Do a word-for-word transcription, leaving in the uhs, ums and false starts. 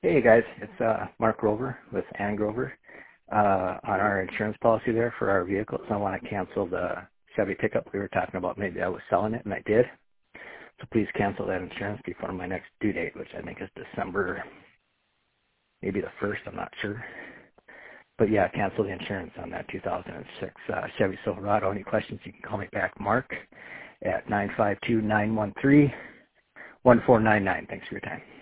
Hey guys, it's uh, Mark Grover with Ann Grover uh, on our insurance policy there for our vehicles. I want to cancel the Chevy pickup. We were talking about maybe I was selling it, and I did. So please cancel that insurance before my next due date, which I think is December, maybe the first. I'm not sure. But yeah, cancel the insurance on that two thousand six uh, Chevy Silverado. Any questions, you can call me back, Mark, at nine five two, nine one three, one four nine nine. Thanks for your time.